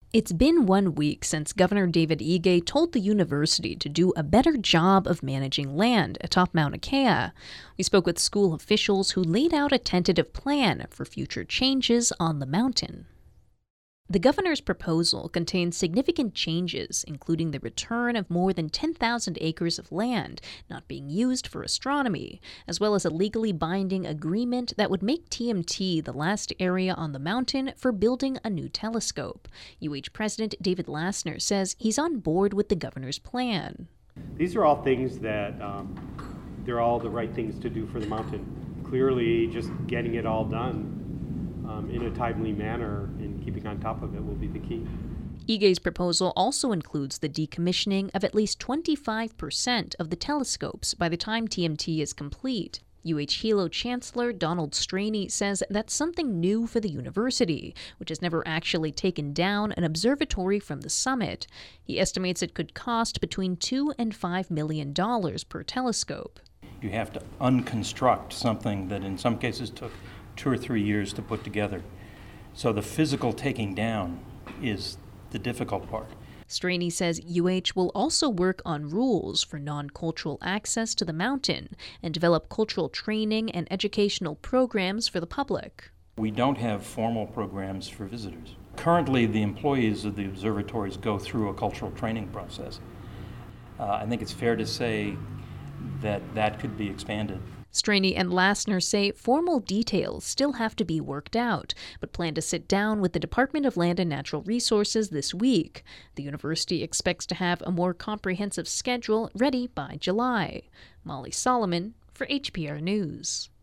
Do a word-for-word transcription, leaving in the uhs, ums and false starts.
It's been one week since Governor David Ige told the university to do a better job of managing land atop Mauna Kea. We spoke with school officials who laid out a tentative plan for future changes on the mountain. The governor's proposal contains significant changes, including the return of more than ten thousand acres of land not being used for astronomy, as well as a legally binding agreement that would make T M T the last area on the mountain for building a new telescope. U H President David Lassner says he's on board with the governor's plan. These are all things that um, they're all the right things to do for the mountain. Clearly, just getting it all done Um, in a timely manner and keeping on top of it will be the key. Ige's proposal also includes the decommissioning of at least twenty-five percent of the telescopes by the time T M T is complete. U H Hilo Chancellor Donald Straney says that's something new for the university, which has never actually taken down an observatory from the summit. He estimates it could cost between two and five million dollars per telescope. You have to unconstruct something that in some cases took two or three years to put together. So the physical taking down is the difficult part. Straney says U H will also work on rules for non-cultural access to the mountain and develop cultural training and educational programs for the public. We don't have formal programs for visitors. Currently, the employees of the observatories go through a cultural training process. Uh, I think it's fair to say that that could be expanded. Straney and Lassner say formal details still have to be worked out, but plan to sit down with the Department of Land and Natural Resources this week. The university expects to have a more comprehensive schedule ready by July. Molly Solomon for H P R News.